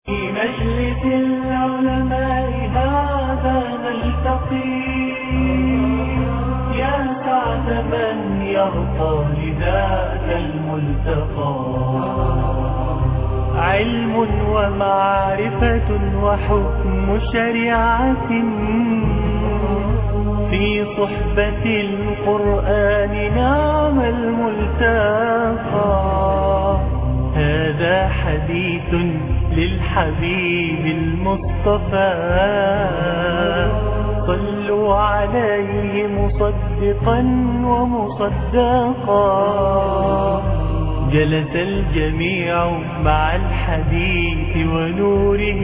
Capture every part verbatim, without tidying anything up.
في مجلس العلماء هذا نلتقي، يا سعد من يرقى لذاك الملتقى. علم ومعرفة وحكم شريعة في صحبة القرآن نعم الملتقى. هذا حديث للحبيب المصطفى، صلوا عليه مصدقا ومصدقا. جلس الجميع مع الحديث ونوره،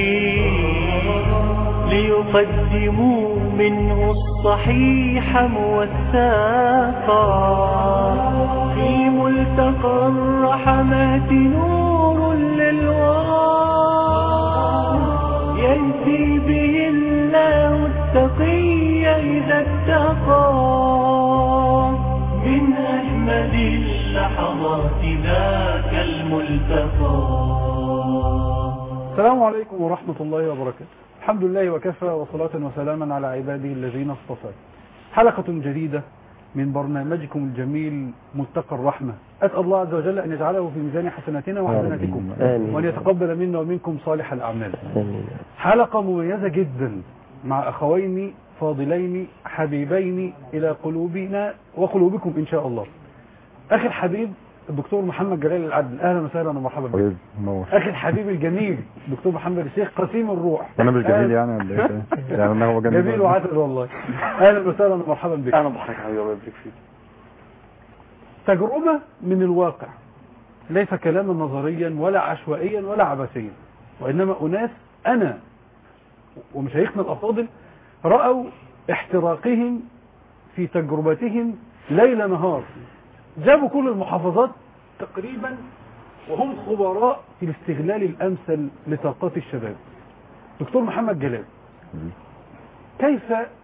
ليقدموا منه الصحيح موثقا. في ملتقى الرحمات نور للورى، يهدي به الله التقي إذا اتقى. من أجمل اللحظات ذاك الملتقى. السلام عليكم ورحمة الله وبركاته. الحمد لله وكفى، وصلاة وسلاما على عباده الذين اصطفى. حلقة جديدة من برنامجكم الجميل ملتقى الرحمة. أسأل الله عز وجل أن يجعله في ميزان حسناتنا وحسناتكم، وأن يتقبل منا ومنكم صالح الأعمال. حلقة مميزة جدا مع أخوين فاضلين حبيبين إلى قلوبنا وقلوبكم إن شاء الله. أخي الحبيب الدكتور محمد جلال العدل، اهلا وسهلا ومرحبا بك. اخي الحبيب الجميل الدكتور محمد الشيخ قسيم الروح. انا مش جميل يعني ولا ايه؟ يعني انا هو جميل جميل وعسل والله. اهلا وسهلا ومرحبا بك. اهلا بحضرتك حبيبي، الله يبارك فيك. تجربه من الواقع، ليس كلاما نظريا ولا عشوائيا ولا عبثيا، وانما اناس انا ومشايخنا الافاضل راوا احتراقهم في تجربتهم ليل نهار. جابوا كل المحافظات تقريبا، وهم خبراء في الاستغلال الامثل لطاقات الشباب. دكتور محمد جلال، كيف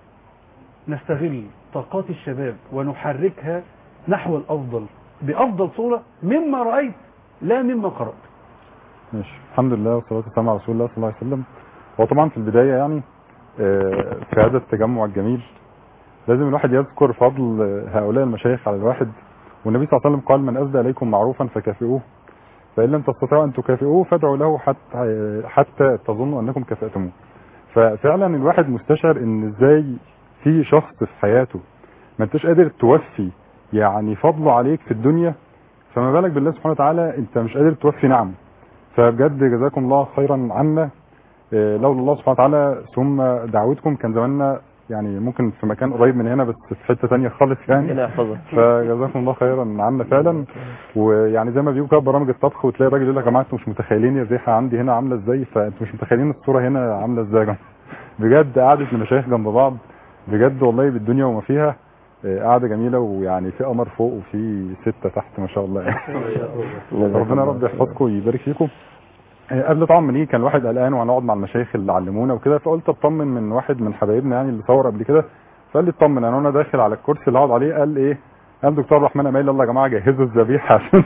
نستغل طاقات الشباب ونحركها نحو الافضل بافضل صوره مما رايت لا مما قرات؟ ماشي، الحمد لله والصلاه والسلام على رسول الله صلى الله عليه وسلم. هو طبعا في البدايه يعني في هذا التجمع الجميل لازم الواحد يذكر فضل هؤلاء المشايخ على الواحد. والنبي صلى الله عليه وسلم قال: من أسدى إليكم معروفا فكافئوه، فإن لم تستطيعوا أن تكافئوه فادعوا له حتى حتى تظنوا أنكم كافأتموه. ففعلا الواحد مستشعر إن إزاي في شخص في حياته ما أنتش قادر توفي يعني فضله عليك في الدنيا، فما بالك بالله سبحانه وتعالى أنت مش قادر توفي نعمه. فبجد جزاكم الله خيرا عنا، لولا الله سبحانه وتعالى ثم دعوتكم كان زماننا يعني ممكن في مكان قريب من هنا بس في حته ثانيه خالص يعني. فجزاكم الله خيرا عنا فعلا. ويعني زي ما بيقولوا كده برامج الطبخ، وتلاقي الراجل يقول لك يا جماعه انتوا مش متخيلين الريحه عندي هنا عامله ازاي، فانتوا مش متخيلين الصوره هنا عامله ازاي يا جماعه. بجد قعده المشايخ جنب بعض بجد والله بالدنيا وما فيها قعده جميله، ويعني في قمر فوق وفي سته تحت ما شاء الله يعني. ربنا رب يحفظكم ويبارك فيكم. قبل طبعا ما نيجي كان الواحد قلقان وهنقعد مع المشايخ اللي علمونا وكده، فقلت اطمن من واحد من حبايبنا يعني اللي صور قبل كده، فقال لي اطمن. انا وانا داخل على الكرسي اللي هقعد عليه قال ايه؟ قال دكتور الرحمن امال يلا يا جماعه جهزوا الذبيحه عشان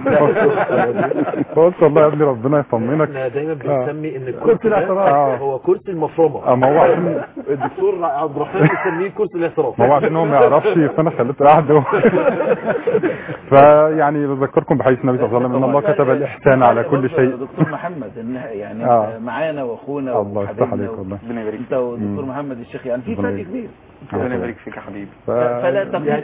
فقلت والله يا ابني ربنا يطمنك. احنا دايما بنسمي ان الكرسي الاعتراف هو كرسي المفرمه. ما هو عشان الدكتور عبد الرحمن بيسميه كرسي الاعتراف. ما هو عشان هو ما يعرفش فانا خليته قاعد. فيعني بذكركم بحديث النبي صلى الله عليه وسلم ان الله كتب الاحسان على كل شيء. دكتور محمد يعني معانا واخونا وحبيبنا ربنا يبارك انت ودكتور محمد الشيخ، يعني في فرق كبير. ربنا يبارك فيك يا حبيبي. فلا تقيس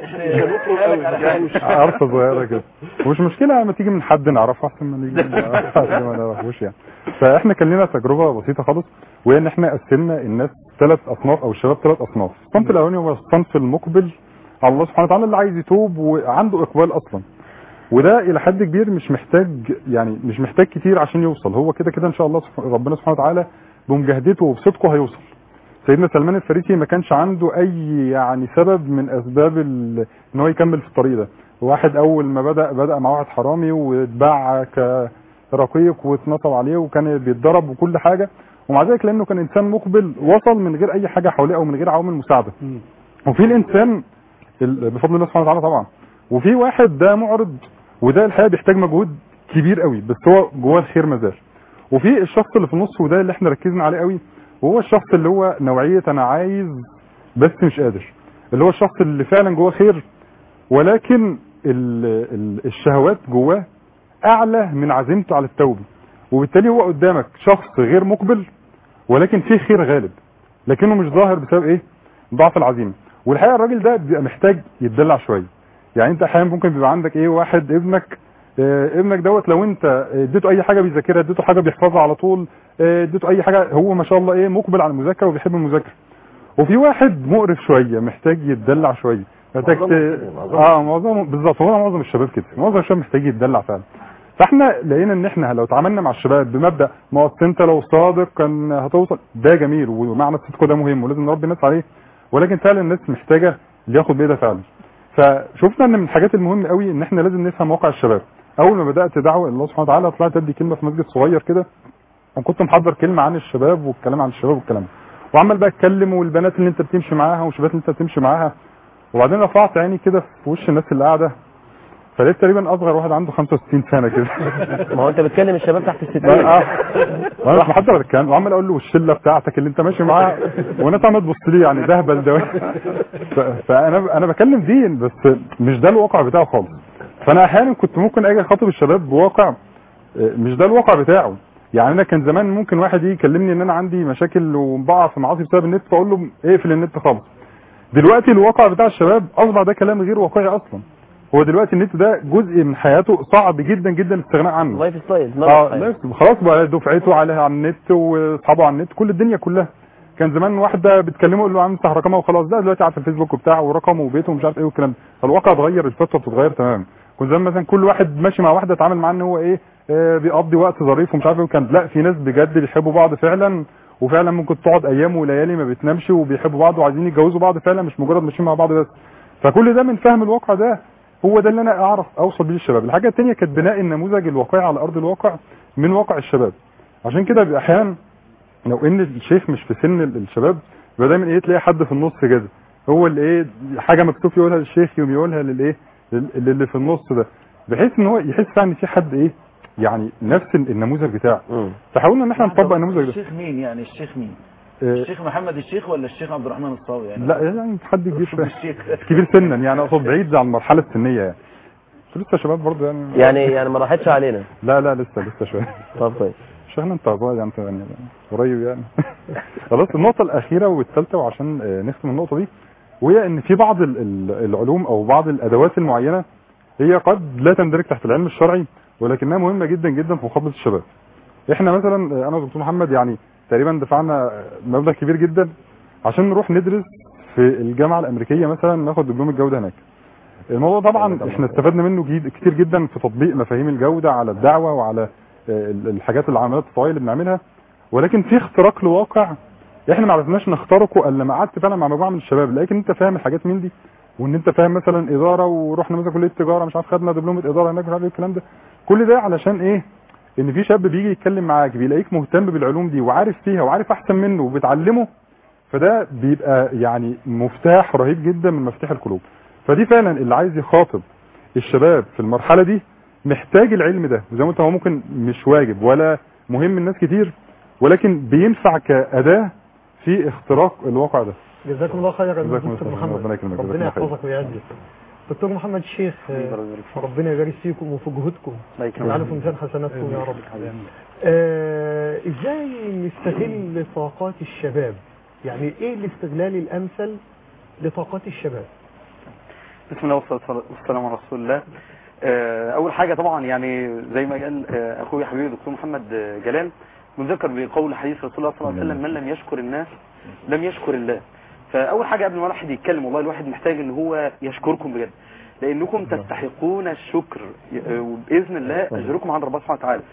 عرفه صغيره كده ومش مشكله لما تيجي من حد نعرفه احسن ما نيجي ما نعرفوش يعني. فاحنا كان لنا تجربه بسيطه خالص، وهي ان احنا قسمنا الناس ثلاث اصناف او الشباب ثلاث اصناف. الصنف الاولاني هو الصنف المقبل على الله سبحانه وتعالى اللي عايز يتوب وعنده اقبال اصلا، وده الى حد كبير مش محتاج يعني مش محتاج كتير عشان يوصل. هو كده كده ان شاء الله ربنا سبحانه وتعالى بمجاهدته وبصدقه هيوصل. سيدنا سلمان الفارسي ما كانش عنده اي يعني سبب من اسباب ان هو يكمل في الطريق ده. واحد اول ما بدا بدا مع واحد حرامي واتباع كرقيق واتنصب عليه وكان بيتضرب وكل حاجه، ومع ذلك لانه كان انسان مقبل وصل من غير اي حاجه حواليه او من غير عوامل مساعده. وفي الانسان بفضل الله سبحانه وتعالى طبعا، وفي واحد ده معرض وده الحقيقه بيحتاج مجهود كبير قوي بس هو جواه الخير ما زال. وفي الشخص اللي في النص وده اللي احنا ركزنا عليه قوي، وهو الشخص اللي هو نوعيه انا عايز بس مش قادر، اللي هو الشخص اللي فعلا جواه خير ولكن ال ال الشهوات جواه اعلى من عزيمته على التوبه، وبالتالي هو قدامك شخص غير مقبل ولكن فيه خير غالب لكنه مش ظاهر بسبب ايه؟ ضعف العزيمه. والحقيقه الراجل ده بيبقى محتاج يتدلع شويه. يعني انت احيانا ممكن بيبقى عندك ايه واحد ابنك اه ابنك دوت لو انت اديته اي حاجه بيذاكرها، اديته حاجه بيحفظها على طول، اه اديته اي حاجه هو ما شاء الله ايه مقبل على المذاكره وبيحب المذاكره. وفي واحد مقرف شويه محتاج يتدلع شويه، محتاج ت... اه معظم بالظبط، هو معظم الشباب كده، معظم الشباب محتاج يتدلع فعلا. فاحنا لقينا ان احنا لو تعاملنا مع الشباب بمبدا ما اصل انت لو صادق كان هتوصل، ده جميل ومعنى الصدق ده مهم ولازم نربي الناس عليه، ولكن فعلا الناس محتاجه اللي ياخد بايدها فعلا. فشفنا ان من الحاجات المهمه قوي ان احنا لازم نفهم واقع الشباب. اول ما بدات دعوه الله سبحانه وتعالى طلعت ادي كلمه في مسجد صغير كده، وكنت محضر كلمه عن الشباب والكلام عن الشباب والكلام، وعمال بقى اتكلم والبنات اللي انت بتمشي معاها والشباب اللي انت بتمشي معاها، وبعدين رفعت عيني كده في وش الناس اللي قاعده فلقيت تقريبا اصغر واحد عنده خمسة وستين سنه كده. ما هو انت بتكلم الشباب تحت الستين. اه وانا مش محضر الكلام وعمال اقول له والشله بتاعتك اللي انت ماشي معاها، والناس عماله تبص لي يعني ده هبل ده. فانا انا بكلم دين بس مش ده الواقع بتاعه خالص. فانا احيانا كنت ممكن اجي اخاطب الشباب بواقع مش ده الواقع بتاعه. يعني انا كان زمان ممكن واحد يجي يكلمني ان انا عندي مشاكل وبقع في معاصي بسبب النت، فاقول له اقفل النت خالص. دلوقتي الواقع بتاع الشباب اصبح ده كلام غير واقعي اصلا. هو دلوقتي النت ده جزء من حياته صعب جدا جدا الاستغناء عنه. لايف ستايل. اه خلاص بقى دفعته عليها على النت واصحابه على النت كل الدنيا كلها. كان زمان واحده بتكلمه يقول له عم افتح رقمها وخلاص، ده دلوقتي عارف الفيسبوك بتاعه ورقمه وبيته ومش عارف ايه والكلام ده. فالواقع اتغير، الفتره بتتغير تماما. كنت زمان مثلا كل واحد ماشي مع واحده اتعامل معاه ان هو ايه آه بيقضي وقت ظريف ومش عارف ايه وكان، لا في ناس بجد بيحبوا بعض فعلا، وفعلا ممكن تقعد ايام وليالي ما بتنامش وبيحبوا بعض وعايزين يتجوزوا بعض فعلا، مش مجرد ماشيين مع بعض بس. فكل ده من فهم الواقع ده هو ده اللي انا اعرف اوصل بيه للشباب. الحاجه الثانيه كانت بناء النموذج الواقعي على ارض الواقع من واقع الشباب. عشان كده احيانا لو ان الشيخ مش في سن الشباب يبقى دايما ايه تلاقي حد في النص كده هو اللي ايه حاجه مكتوب يقولها للشيخ يوم يقولها للايه اللي في النص ده، بحيث ان هو يحس فعلا ان في حد ايه يعني نفس النموذج بتاعه. فحاولنا ان احنا نطبق النموذج ده. الشيخ مين يعني؟ الشيخ مين؟ الشيخ محمد الشيخ ولا الشيخ عبد الرحمن الصاوي يعني؟ لا يعني حد كبير شويه كبير سنا يعني، اقصد بعيد عن المرحله السنيه يعني. لسه شباب برضه يعني يعني يعني ما راحتش علينا. لا لا لسه لسه شويه. طب كويس. شيخنا انت يعني انت يعني قريب يعني. خلاص النقطه الاخيره والثالثه وعشان نختم النقطه دي، وهي ان في بعض العلوم او بعض الادوات المعينه هي قد لا تندرج تحت العلم الشرعي ولكنها مهمه جدا جدا في مخاطبه الشباب. احنا مثلا انا ودكتور محمد يعني تقريبا دفعنا مبلغ كبير جدا عشان نروح ندرس في الجامعه الامريكيه مثلا، ناخد دبلوم الجوده هناك. الموضوع طبعا احنا استفدنا منه كتير جدا في تطبيق مفاهيم الجوده على الدعوه وعلى الحاجات العمليات الطبيعيه اللي بنعملها، ولكن في اختراق لواقع احنا ما عرفناش نخترقه الا لما قعدت فعلا مع مجموعه من الشباب. لكن انت فاهم الحاجات من دي، وان انت فاهم مثلا اداره ورحنا مثلا كليه تجاره مش عارف خدنا دبلومه اداره هناك مش عارف ايه الكلام ده، كل ده علشان ايه؟ ان في شاب بيجي يتكلم معاك بيلاقيك مهتم بالعلوم دي وعارف فيها وعارف احسن منه وبتعلمه، فده بيبقى يعني مفتاح رهيب جدا من مفاتيح القلوب. فدي فعلا اللي عايز يخاطب الشباب في المرحله دي محتاج العلم ده، وزي ما قلت هو ممكن مش واجب ولا مهم لناس كتير، ولكن بينفع كأداة في اختراق الواقع ده. جزاكم الله خيرا دكتور محمد، ربنا يكرمك، ربنا يحفظك ويعزك. دكتور محمد الشيخ ربنا يبارك فيكم وفي جهودكم ويجعله في ميزان حسناتكم يا رب. آه ازاي نستغل طاقات الشباب؟ يعني ايه الاستغلال الامثل لطاقات الشباب؟ بسم الله والصلاه والسلام على رسول الله. اول حاجه طبعا يعني زي ما قال اخوي حبيبي دكتور محمد جلال بنذكر بقول حديث رسول الله صلى الله عليه وسلم: من لم يشكر الناس لم يشكر الله. فاول حاجه قبل ما الواحد يتكلم والله الواحد محتاج ان هو يشكركم بجد، لانكم تستحقون الشكر وباذن الله اجركم عند ربنا سبحانه وتعالى.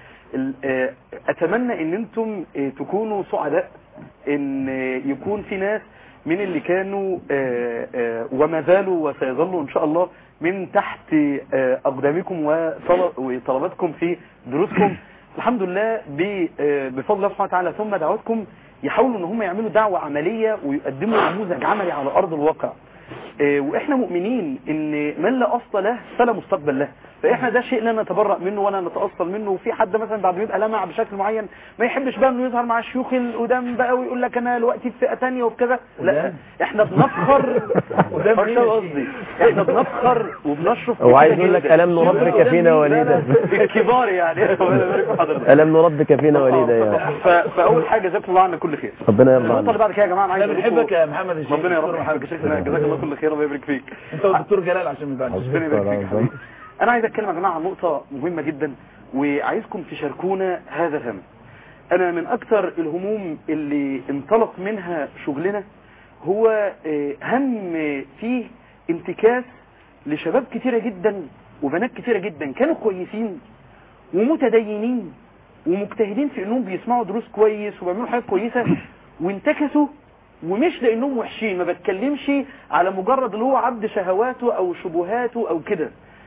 اتمنى ان انتم تكونوا سعداء ان يكون في ناس من اللي كانوا وما زالوا وسيظلوا ان شاء الله من تحت اقدامكم وطلباتكم في دروسكم، الحمد لله بفضل الله سبحانه وتعالى ثم دعوتكم يحاولوا ان هم يعملوا دعوه عمليه ويقدموا نموذج عملي على ارض الواقع. واحنا مؤمنين ان من لا اصل له فلا مستقبل له، فاحنا ده شيء لا نتبرأ منه ولا نتأصل منه. وفي حد مثلا بعد ما يبقى لمع بشكل معين ما يحبش بقى انه يظهر مع الشيوخ القدام بقى ويقول لك انا دلوقتي في فئه ثانيه وبكذا. لا احنا بنفخر قدام قصدي احنا بنفخر وبنشرف. هو عايز يقول لك الم نربك فينا وليدا الكبار يعني. الم نربك فينا وليدا يعني. فاول حاجه جزاكم الله عنا كل خير. ربنا يرضى عنك. النقطه اللي بعد كده يا جماعه انا عايز بنحبك يا محمد الشيخ. ربنا يرحمك يا شيخنا، جزاك الله كل خير، الله يبارك فيك انت والدكتور جلال عشان ما يزعلش. ربنا يبارك فيك حبيبي. انا عايز اتكلم يا جماعه عن نقطه مهمه جدا وعايزكم تشاركونا هذا الهم. انا من اكثر الهموم اللي انطلق منها شغلنا هو هم فيه انتكاس لشباب كتيره جدا وبنات كتيره جدا كانوا كويسين ومتدينين ومجتهدين في انهم بيسمعوا دروس كويس وبيعملوا حاجات كويسه وانتكسوا، ومش لانهم وحشين، ما بتكلمش على مجرد اللي هو عبد شهواته او شبهاته او كده.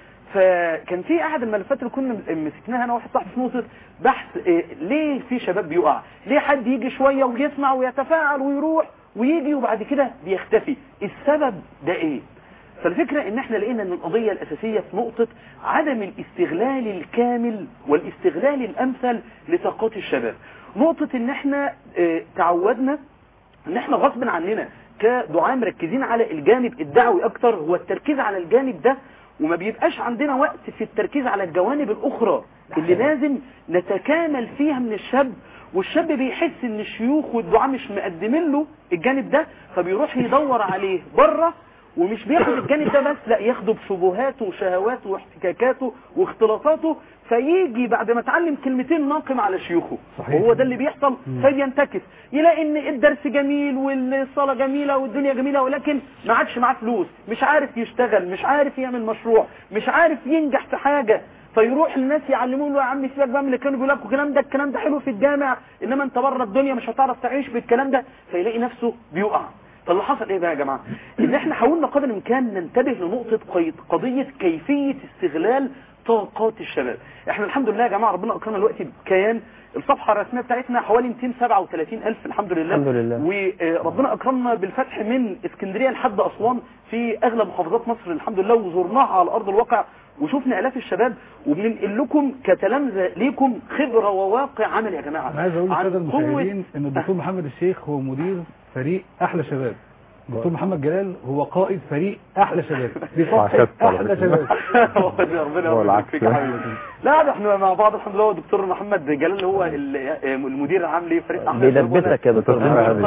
فكان في احد الملفات اللي كنا مسكناها انا واحد صاحبي في نقطه بحث إيه ليه في شباب بيقع، ليه حد يجي شويه ويسمع ويتفاعل ويروح ويجي وبعد كده بيختفي، السبب ده ايه؟ فالفكرة ان احنا لقينا ان القضية الاساسية في نقطة عدم الاستغلال الكامل والاستغلال الامثل لطاقات الشباب. نقطة ان احنا اه تعودنا ان احنا غصب عننا كدعاة مركزين على الجانب الدعوي اكتر، هو التركيز على الجانب ده، وما بيبقاش عندنا وقت في التركيز على الجوانب الاخرى اللي لازم نتكامل فيها من الشاب. والشاب بيحس ان الشيوخ والدعاة مش مقدمين له الجانب ده، فبيروح يدور عليه بره، ومش بياخد الجانب ده بس، لا ياخده بشبهاته وشهواته واحتكاكاته واختلاطاته، فيجي بعد ما اتعلم كلمتين ناقم على شيوخه. وهو ده اللي بيحصل، فبينتكس يلاقي ان الدرس جميل والصلاة جميلة والدنيا جميلة، ولكن ما عادش معاه فلوس، مش عارف يشتغل، مش عارف يعمل مشروع، مش عارف ينجح في حاجة، فيروح الناس يعلموه له يا عم سيبك بقى من اللي كانوا بيقولوا لك الكلام ده الكلام ده حلو في الجامع، انما انت بره الدنيا مش هتعرف تعيش بالكلام ده، فيلاقي نفسه بيقع. فاللي حصل ايه بقى يا جماعه؟ ان احنا حاولنا قدر الامكان ننتبه لنقطه قضيه كيفيه استغلال طاقات الشباب. احنا الحمد لله يا جماعه ربنا اكرمنا دلوقتي بكيان، الصفحه الرسميه بتاعتنا حوالي مئتين وسبعة وثلاثين ألف الحمد لله. الحمد لله. وربنا اكرمنا بالفتح من اسكندريه لحد اسوان في اغلب محافظات مصر الحمد لله، وزرناها على ارض الواقع وشوفنا الاف الشباب، وبننقل لكم كتلامذه ليكم خبره وواقع عمل يا جماعه. انا عايز اقول للساده المشاهدين ان الدكتور محمد الشيخ هو مدير فريق احلى شباب، دكتور محمد جلال هو قائد فريق احلى شباب، بيصحح احلى شباب. ربنا يبارك فيك يا حبيبي. لا ده احنا مع بعض الحمد لله. دكتور محمد جلال هو المدير العام لفريق احلى شباب، بيدبسك يا دكتور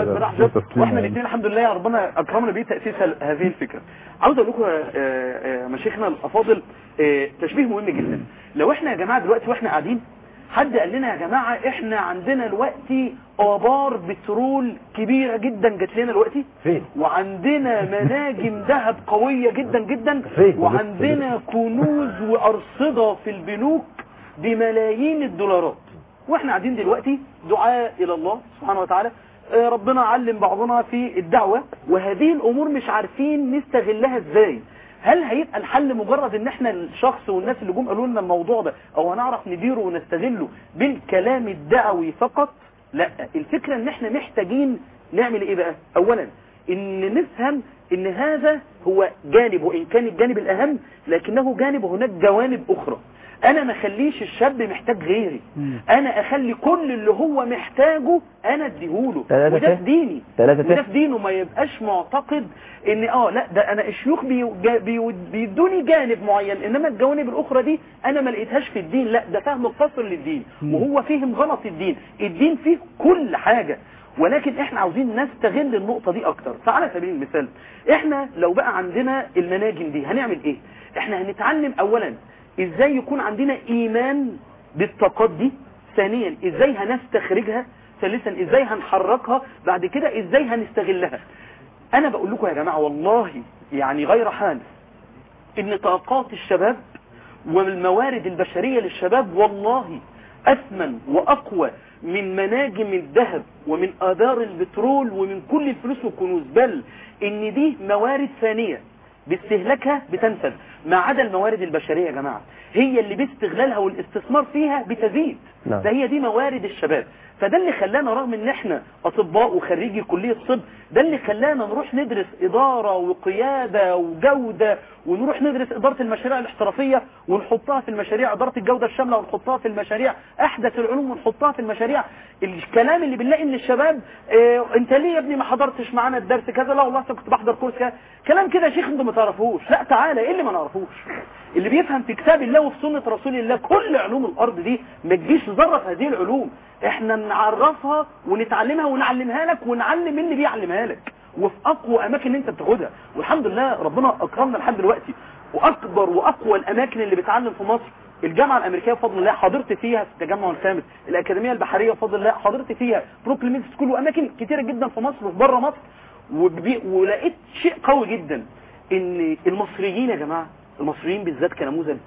واحنا الاثنين الحمد لله ربنا اكرمنا بتاسيس هذه الفكره. عاوز اقول لكم يا مشايخنا الافاضل تشبيه مهم جدا. لو احنا يا جماعه دلوقتي واحنا قاعدين حد قال لنا يا جماعة احنا عندنا دلوقتي آبار بترول كبيرة جدا جات لنا دلوقتي، وعندنا مناجم ذهب قوية جدا جدا، وعندنا كنوز وأرصدة في البنوك بملايين الدولارات، واحنا قاعدين دلوقتي دعاء إلى الله سبحانه وتعالى، ربنا علم بعضنا في الدعوة، وهذه الأمور مش عارفين نستغلها ازاي. هل هيبقى الحل مجرد ان احنا الشخص والناس اللي جم قالوا لنا الموضوع ده او هنعرف نديره ونستغله بالكلام الدعوي فقط؟ لا، الفكرة ان احنا محتاجين نعمل ايه بقى؟ اولا ان نفهم ان هذا هو جانب، وان كان الجانب الاهم لكنه جانب وهناك جوانب اخرى. انا ما اخليش الشاب محتاج غيري، انا اخلي كل اللي هو محتاجه انا اديهوله، وده في ديني وده في دينه. ما يبقاش معتقد ان اه لا ده انا الشيوخ بيدوني جانب معين انما الجوانب الاخرى دي انا ما لقيتهاش في الدين. لا، ده فهم قصر للدين وهو فهم غلط الدين. الدين فيه كل حاجة، ولكن احنا عاوزين نستغل النقطة دي اكتر. فعلى سبيل المثال احنا لو بقى عندنا المناجم دي هنعمل ايه؟ احنا هنتعلم اولا ازاي يكون عندنا ايمان بالطاقات دي، ثانيا ازاي هنستخرجها، ثالثا ازاي هنحركها، بعد كده ازاي هنستغلها. انا بقول لكم يا جماعة والله يعني غير حال ان طاقات الشباب والموارد البشرية للشباب والله اثمن واقوى من مناجم الذهب ومن آذار البترول ومن كل الفلوس والكنوز، بل ان دي موارد ثانية باستهلاكها بتنفذ، ما عدا الموارد البشرية يا جماعة هي اللي باستغلالها والاستثمار فيها بتزيد. نعم. فهي دي موارد الشباب. فده اللي خلانا رغم ان احنا اطباء وخريجي كلية الطب، ده اللي خلانا نروح ندرس ادارة وقيادة وجودة، ونروح ندرس ادارة المشاريع الاحترافية ونحطها في المشاريع، ادارة الجودة الشاملة ونحطها في المشاريع، احدث العلوم ونحطها في المشاريع. الكلام اللي بنلاقي ان الشباب اه انت ليه يا ابني ما حضرتش معانا الدرس كذا؟ لا والله كنت بحضر كورس كذا. كلام كده يا شيخ انتوا ما تعرفوش. لا تعالى، ايه اللي ما نعرفوش؟ اللي بيفهم في كتاب الله وفي سنة رسول الله كل علوم الارض دي ما تجيش ذره في هذه العلوم، احنا نعرفها ونتعلمها ونعلمها لك ونعلم اللي بيعلمها لك، وفي اقوى اماكن انت بتاخدها. والحمد لله ربنا اكرمنا لحد دلوقتي. واكبر واقوى الاماكن اللي بتعلم في مصر الجامعه الامريكيه بفضل الله، حضرت فيها في التجمع الخامس، الاكاديميه البحريه بفضل الله حضرت فيها، بروكلين سكول، واماكن كتيره جدا في مصر وفي بره مصر. ولقيت شيء قوي جدا ان المصريين يا جماعه، المصريين بالذات كنموذج،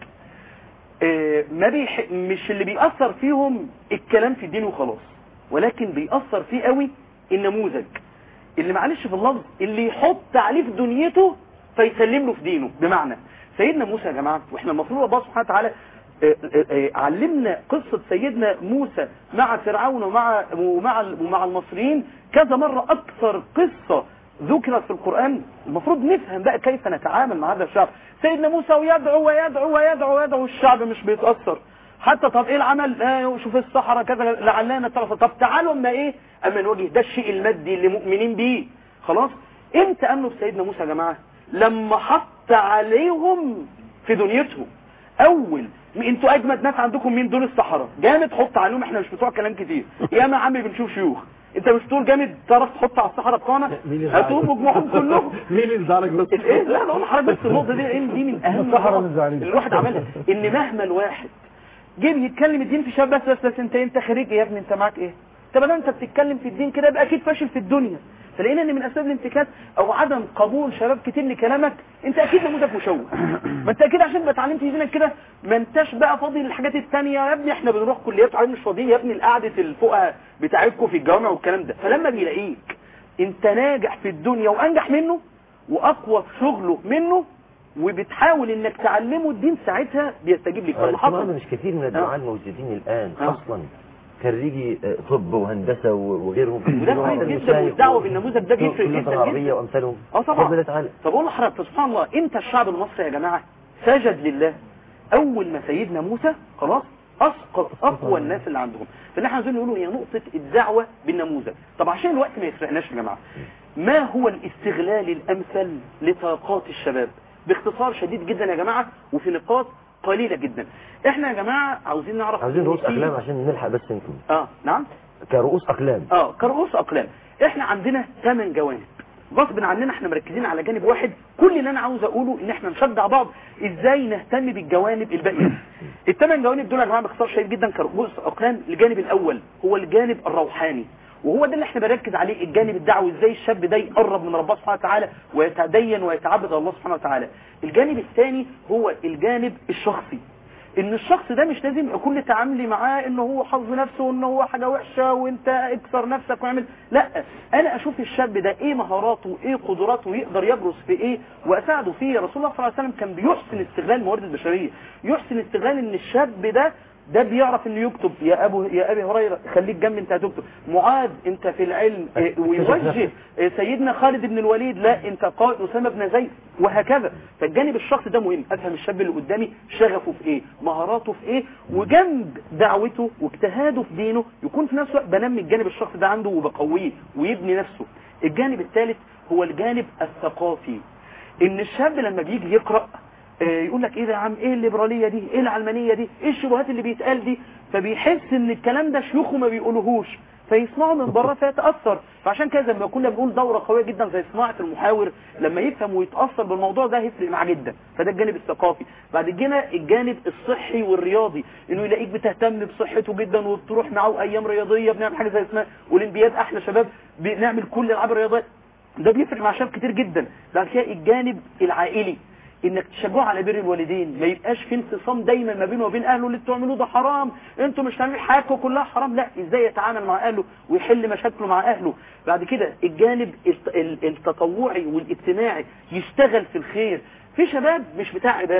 اه ما بيح... مش اللي بيأثر فيهم الكلام في الدين وخلاص، ولكن بيأثر فيه قوي النموذج اللي معلش في اللفظ اللي يحط عليه في دنيته فيسلم له في دينه. بمعنى سيدنا موسى يا جماعه، واحنا المفروض الله سبحانه وتعالى اه اه اه علمنا قصه سيدنا موسى مع فرعون ومع ومع ومع المصريين كذا مره، اكثر قصه ذكرت في القرآن. المفروض نفهم بقى كيف نتعامل مع هذا الشعب. سيدنا موسى ويدعو ويدعو ويدعو ويدعو الشعب مش بيتأثر حتى. طب ايه العمل؟ آه شوف الصحراء كذا لعلنا نتعرف. طب تعالوا اما ايه اما نواجه ده الشيء المادي اللي مؤمنين بيه. خلاص امتى امنوا بسيدنا موسى يا جماعه؟ لما حط عليهم في دنيتهم. اول انتوا اجمد ناس عندكم مين؟ دول الصحراء. جامد حط عليهم، احنا مش بتوع كلام كتير. يا ما عمي بنشوف شيوخ، انت مش تقول جامد تعرف تحط على الصحراء بتوعنا؟ هاتوهم مجموعهم كلهم. مين اللي زعلك بس؟ ايه لا لا حضرتك بس النقطه دي لان دي من اهم الصحراء مش زعلانين الواحد عملها. ان مهما الواحد جيب يتكلم الدين في شباب بس بس, بس انت انت خريج ايه يا ابني؟ انت معاك ايه؟ طب ما انت بتتكلم في الدين كده يبقى اكيد فاشل في الدنيا. فلقينا ان من اسباب الانتكاس او عدم قبول شباب كتير لكلامك انت اكيد نموذج مشوه. ما انت اكيد عشان ما اتعلمتش دينك كده ما انتش بقى فاضي للحاجات الثانيه. يا ابني احنا بنروح كليات وعايزين مش فاضيين يا ابني لقعده الفقهاء بتاعتكم في الجوامع والكلام ده. فلما بيلاقيك انت ناجح في الدنيا وانجح منه واقوى في شغله منه وبتحاول انك تعلمه الدين، ساعتها بيستجيب لك. طبعا مش كثير من الدعاء الموجودين الان آه. اصلا خريجي طب وهندسه وغيرهم، وده كويس جدا. والدعوه بالنموذج ده بيفرق جدا العربيه وامثالهم. اه طبعا. طب اقول لحضرتك سبحان الله، امتى الشعب المصري يا جماعه سجد لله؟ اول ما سيدنا موسى خلاص اسقط اقوى الناس اللي عندهم. فاللي احنا عايزين نقوله هي نقطه الدعوه بالنموذج. طب عشان الوقت ما يسرقناش يا جماعه، ما هو الاستغلال الامثل لطاقات الشباب؟ باختصار شديد جدا يا جماعه وفي نقاط قليلة جدا. احنا يا جماعة عاوزين نعرف عاوزين رؤوس اقلام عشان نلحق بس انتم. اه نعم كرؤوس اقلام. اه كرؤوس اقلام. احنا عندنا ثمان جوانب غصب عننا، احنا مركزين على جانب واحد. كل اللي انا عاوز اقوله ان احنا نشجع بعض ازاي نهتم بالجوانب الباقية. الثمان جوانب دول يا جماعة باختصار شديد جدا كرؤوس اقلام. الجانب الاول هو الجانب الروحاني، وهو ده اللي احنا بنركز عليه، الجانب الدعوي، ازاي الشاب ده يقرب من ربنا سبحانه وتعالى ويتدين ويتعبد الله سبحانه وتعالى. الجانب الثاني هو الجانب الشخصي، ان الشخص ده مش لازم يكون تعاملي معاه انه هو حظ نفسه وانه هو حاجة وحشة وانت اكسر نفسك وعمل. لا، انا اشوف الشاب ده ايه مهاراته وايه قدراته ويقدر يبرز في ايه واساعده فيه. رسول الله صلى الله عليه وسلم كان بيحسن استغلال الموارد البشرية، يحسن استغلال ان الشاب ده ده بيعرف انه يكتب. يا ابو يا ابي هريره خليك جنبي انت هتكتب. معاذ انت في العلم ويوجه. سيدنا خالد بن الوليد لا انت قائد اسامه بن زيد، وهكذا. فالجانب الشخصي ده مهم، افهم الشاب اللي قدامي شغفه في ايه، مهاراته في ايه، وجنب دعوته واجتهاده في دينه يكون في نفس الوقت بنمي الجانب الشخصي ده عنده وبقويه ويبني نفسه. الجانب الثالث هو الجانب الثقافي، ان الشاب لما بيجي يقرأ يقول لك ايه ده يا عم، ايه الليبراليه دي، ايه العلمانيه دي، ايه الشبهات اللي بيتقال دي، فبيحس ان الكلام ده شيوخه ما بيقولوهوش فيسمعه من بره فيتاثر. فعشان كده لما كنا بنقول دوره قويه جدا زي صناعه المحاور، لما يفهم ويتاثر بالموضوع ده هيفرق معاه جدا. فده الجانب الثقافي. بعد كده الجانب الصحي والرياضي، انه يلاقيك بتهتم بصحته جدا وبتروح معاه ايام رياضيه، بنعمل حاجه زي اسمها اولمبياد احلى شباب، بنعمل كل الالعاب الرياضيه، ده بيفرق مع شباب كتير جدا. بعد كده الجانب العائلي، انك تشجعه على بر الوالدين، ما يبقاش في انفصام دايما ما بينه وبين اهله، اللي بتعملوه ده حرام، انتوا مش تعملوا حاجه كلها حرام. لا، ازاي يتعامل مع اهله ويحل مشاكله مع اهله. بعد كده الجانب التطوعي والاجتماعي، يشتغل في الخير. في شباب مش بتاع عباده،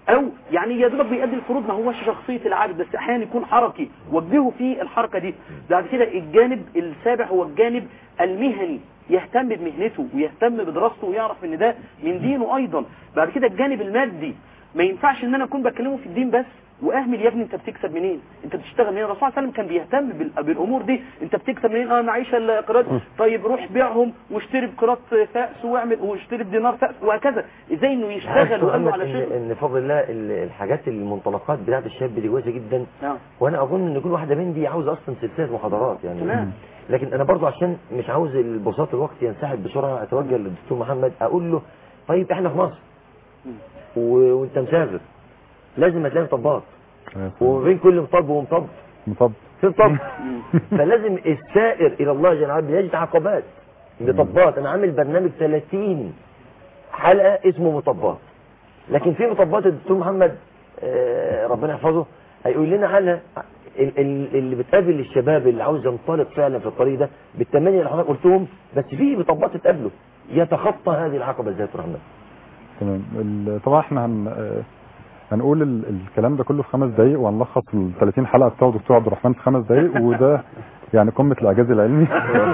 او يعني يا دوبك بيأدي الفروض، ما هوش شخصيه العابد، بس احيانا يكون حركي، وجهه في الحركه دي. بعد كده الجانب السابع هو الجانب المهني، يهتم بمهنته ويهتم بدراسته ويعرف ان ده من دينه ايضا. بعد كده الجانب المادي، ما ينفعش ان انا اكون بكلمه في الدين بس واهمل يا ابني انت بتكسب منين، انت بتشتغل منين. الرسول صلى الله عليه وسلم كان بيهتم بال- بالامور دي، انت بتكسب منين؟ اه معيشه القراط، طيب روح بيعهم واشتري بقراط فأس واعمل واشتري بدينار فأس وهكذا. ازاي انه يشتغل وقال له على شيء ان إن فضل الله ال- الحاجات المنطلقات بتاعت الشاب دي كويسه جدا. نعم. وانا اظن ان كل واحده من دي عاوزه اصلا سلسله محاضرات يعني. تمام. لكن انا برضو عشان مش عاوز البساط الوقت ينسحب بسرعه، اتوجه للدكتور محمد اقول له طيب احنا في مصر و... وانت مسافر لازم هتلاقي مطبات، وبين كل مطب ومطب مطب في مطب فلازم السائر الى الله جل وعلا يجد عقبات مطبات. انا عامل برنامج ثلاثين حلقه اسمه مطبات، لكن في مطبات الدكتور محمد آه ربنا يحفظه هيقول لنا على ال- ال- اللي بتقابل الشباب اللي عاوز ينطلق فعلا في الطريق ده بالثمانيه اللي حضرتك قلتهم، بس في مطبات تقابله يتخطى هذه العقبه ازاي يا دكتور محمد؟ تمام. ال- طبعا احنا هن... آه، هنقول ال... الكلام ده كله في خمس دقايق، وهنلخص ال ثلاثين حلقه بتاع الدكتور عبد الرحمن في خمس دقايق، وده يعني قمه الاعجاز العلمي.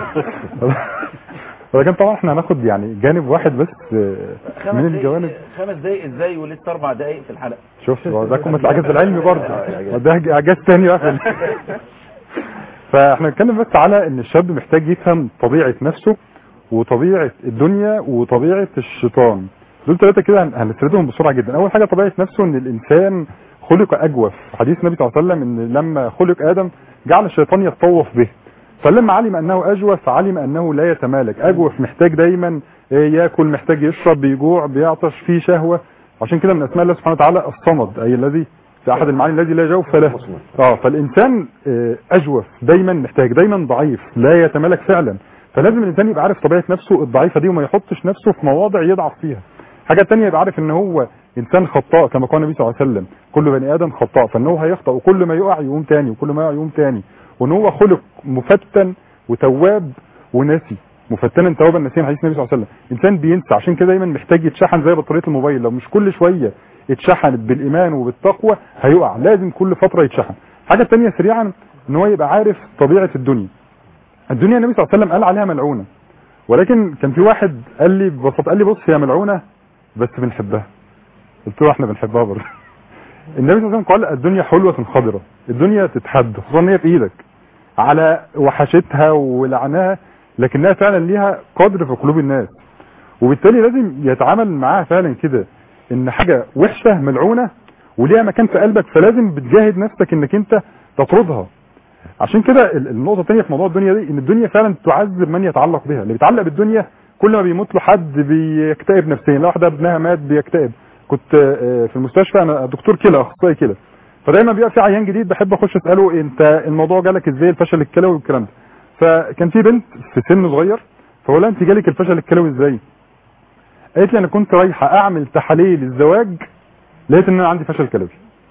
ولكن طبعا احنا هناخد يعني جانب واحد بس آه، من الجوانب. خمس دقايق ازاي ولسه اربع دقايق في الحلقه؟ شوف ده قمه الاعجاز العلمي برضه، ده اعجاز تاني بقى. فاحنا بنتكلم بس على ان الشاب محتاج يفهم طبيعه نفسه وطبيعه الدنيا وطبيعه الشيطان. دول ثلاثه كده هن- هنسردهم بسرعه جدا. اول حاجه طبيعه نفسه، ان الانسان خلق اجوف. حديث النبي صلى الله عليه وسلم ان لما خلق ادم جعل الشيطان يتطوف به، فلما علم انه اجوف علم انه لا يتمالك. اجوف محتاج دايما ياكل، محتاج يشرب، بيجوع بيعطش، فيه شهوه. عشان كده من اسماء الله سبحانه وتعالى الصمد، اي الذي في احد المعاني الذي لا جوف له. اه فالانسان آه، اجوف دايما، محتاج دايما، ضعيف لا يتمالك فعلا. فلازم الانسان يبقى عارف طبيعه نفسه الضعيفه دي وما يحطش نفسه في مواضع يضعف فيها. حاجه ثانيه يبقى عارف ان هو انسان خطاء، كما قال النبي صلى الله عليه وسلم كل بني ادم خطاء، فان هو هيخطأ وكل ما يقع يقوم تاني وكل ما يقع يقوم تاني، وان هو خلق مفتن وتواب وناسي، مفتنا توابا ناسيا حديث النبي صلى الله عليه وسلم. انسان بينسى، عشان كده دايما محتاج يتشحن زي بطاريه الموبايل، لو مش كل شويه اتشحنت بالايمان وبالتقوى هيقع، لازم كل فتره يتشحن. حاجه ثانيه سريعا ان هو يبقى عارف طبيعه الدنيا. الدنيا النبي صلى الله عليه وسلم قال عليها ملعونه، ولكن كان في واحد قال لي ببساطه، قال لي بص هي ملعونه بس بنحبها. قلت له احنا بنحبها برضه. النبي صلى الله عليه وسلم قال الدنيا حلوه خضره، الدنيا تتحد، خصوصا ان هي في ايدك، على وحشتها ولعنها، لكنها فعلا ليها قدر في قلوب الناس، وبالتالي لازم يتعامل معاها فعلا كده، ان حاجه وحشه ملعونه وليها مكان في قلبك، فلازم بتجاهد نفسك انك انت تطردها. عشان كده النقطه الثانيه في موضوع الدنيا دي، ان الدنيا فعلا تعذب من يتعلق بها. اللي بيتعلق بالدنيا كل ما بيموت له حد بيكتئب نفسيا، لو واحده ابنها مات بيكتئب. كنت في المستشفى، انا دكتور كلى، اخصائي كلى، فدايما بيبقى في عيان جديد بحب اخش اساله انت الموضوع جالك ازاي، الفشل الكلوي والكلام ده. فكان في بنت في سن صغير، فقول لها انت جالك الفشل الكلوي ازاي؟ قالت لي انا كنت رايحه اعمل تحاليل الزواج لقيت ان انا عندي فشل كلوي،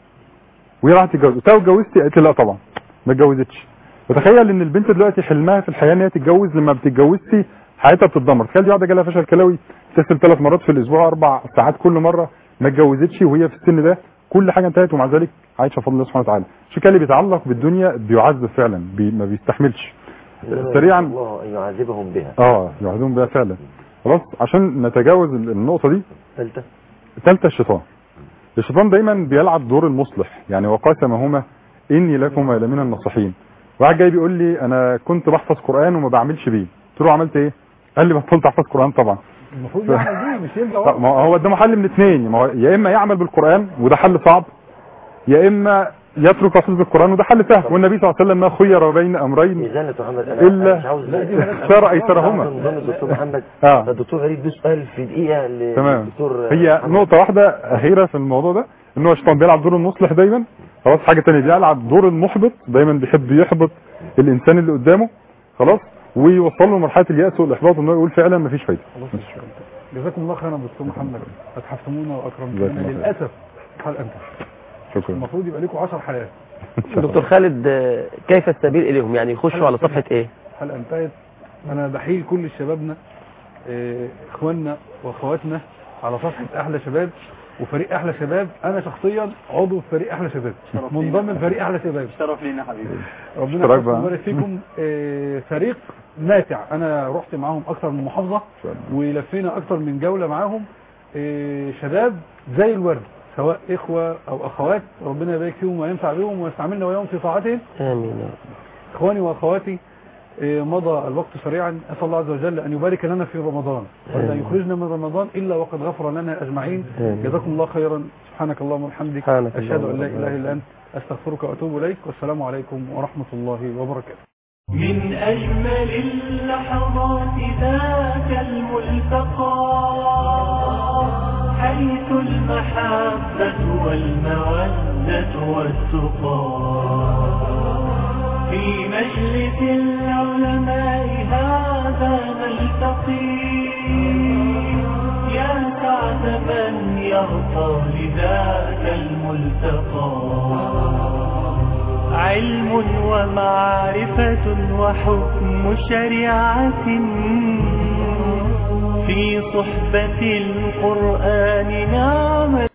وهي راحت تتجوز. قلت لها اتجوزتي؟ قالت لي لا طبعا ما اتجوزتش. فتخيل ان البنت دلوقتي حلمها في الحياه ان هي تتجوز، لما بتتجوزش حياتها بتتدمر. تخيل دي واحده جالها فشل كلوي تغسل ثلاث مرات في الاسبوع اربع ساعات كل مره، ما اتجوزتش وهي في السن ده، كل حاجه انتهت ومع ذلك عايشه بفضل الله سبحانه وتعالى. عشان كده اللي بيتعلق بالدنيا بيعذب فعلا، بي ما بيستحملش. سريعا الله ان يعذبهم بها. اه يعذبهم بها فعلا. خلاص عشان نتجاوز النقطه دي. ثالثه ثالثه الشيطان. الشيطان دايما بيلعب دور المصلح، يعني وقاسمهما اني لكما لمن الناصحين. واحد جاي بيقول لي انا كنت بحفظ قران وما بعملش بيه، قلت له عملت ايه؟ قال لي بطلت احفظ قران. طبعا المفروض يعمل دي، مش ينفع. ما هو قدامه حل من اثنين، ما هو يا اما يعمل بالقران وده حل صعب، يا اما يترك حفظ القران وده حل سهل. والنبي صلى الله عليه وسلم ما خير بين امرين الا اختار ايسرهما. الدكتور محمد اه الدكتور غريب له سؤال في دقيقه. تمام. هي نقطه واحده اخيره في الموضوع ده، ان هو الشيطان بيلعب دور المصلح دايما. خلاص حاجه ثانيه بيلعب دور المحبط، دايما بيحب يحبط الانسان اللي قدامه، خلاص، ويوصل له لمرحله الياس والاحباط، انه يقول فعلا مفيش فايده. جزاكم الله خيرا دكتور محمد، اتحفتمونا واكرمتونا. للاسف الحلقه انتهت. شكرا. المفروض يبقى لكم عشر حلقات. دكتور خالد، كيف السبيل اليهم؟ يعني يخشوا على صفحه ايه؟ الحلقه انتهت. انا بحيل كل شبابنا، اخواننا واخواتنا على صفحه احلى شباب، وفريق احلى شباب. انا شخصيا عضو في فريق احلى شباب، شرف لينا. منضم لفريق احلى شباب. شرف لينا حبيبي. ربنا اشتراك يحفظكم بقى. ويبارك فيكم. آه، فريق ماتع. انا رحت معاهم اكتر من محافظه ولفينا اكتر من جوله معاهم. آه، شباب زي الورد، سواء اخوه او اخوات، ربنا يبارك فيهم وينفع بهم ويستعملنا وياهم في طاعتهم. امين. اخواني واخواتي، آه، مضى الوقت سريعا. اسال الله عز وجل ان يبارك لنا في رمضان ولا يخرجنا من رمضان الا وقد غفر لنا اجمعين. جزاكم الله خيرا. سبحانك اللهم وبحمدك، سبحانك اشهد ان اللهم لا اله الا انت، استغفرك واتوب اليك، والسلام عليكم ورحمه الله وبركاته. من أجمل اللحظات ذاك الملتقى حيث المحبة والمودة والتقى في مجلس العلماء هذا نلتقي يا سعد من يرقى لذاك الملتقى علم ومعرفة وحكم شريعة في صحبة القرآن نعمة